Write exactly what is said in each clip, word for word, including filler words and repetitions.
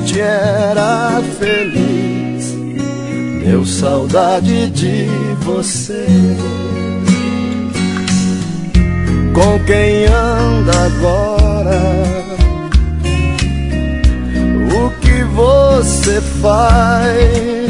gente era feliz. Deu saudade de você. Com quem anda agora? O que você faz?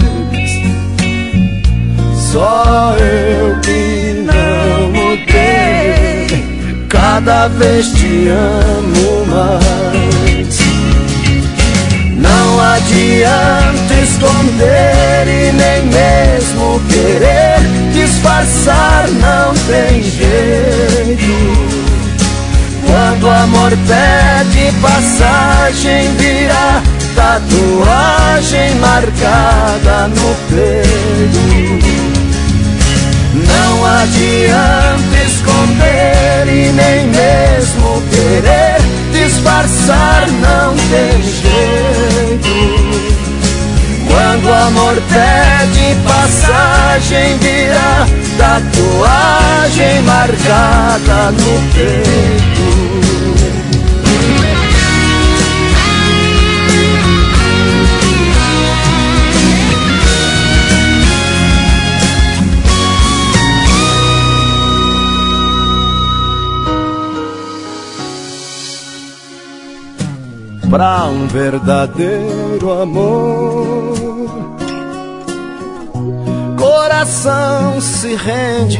Só eu que não mudei, cada vez te amo mais. Não adianta esconder e nem mesmo querer disfarçar, não tem jeito. Quando o amor pede passagem, vira tatuagem marcada no peito. Não adianta esconder e nem mesmo querer disfarçar, não tem jeito. Quando o amor pede passagem, vira tatuagem marcada no peito. Pra um verdadeiro amor, coração se rende.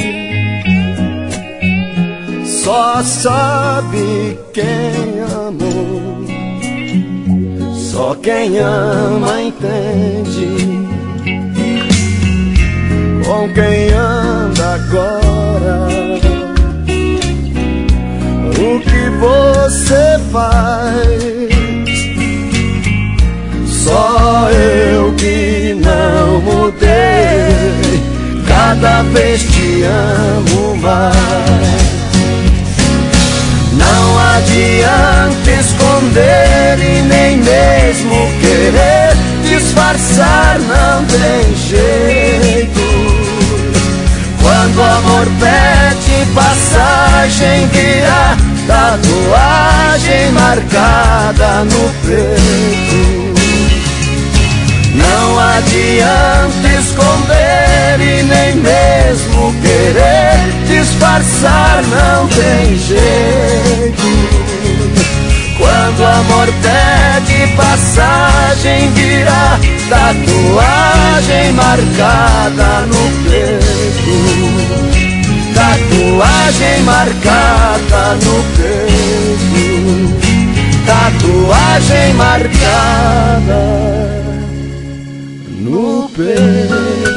Só sabe quem amou, só quem ama entende. Com quem anda agora? O que você faz? Só eu que não mudei, cada vez te amo mais. Não adianta esconder e nem mesmo querer disfarçar, não tem jeito. Quando o amor pede passagem, vira tatuagem marcada no peito. Não adianta esconder e nem mesmo querer disfarçar, não tem jeito. Quando o amor pede passagem, vira tatuagem marcada no peito. Tatuagem marcada no peito. Tatuagem marcada no peito.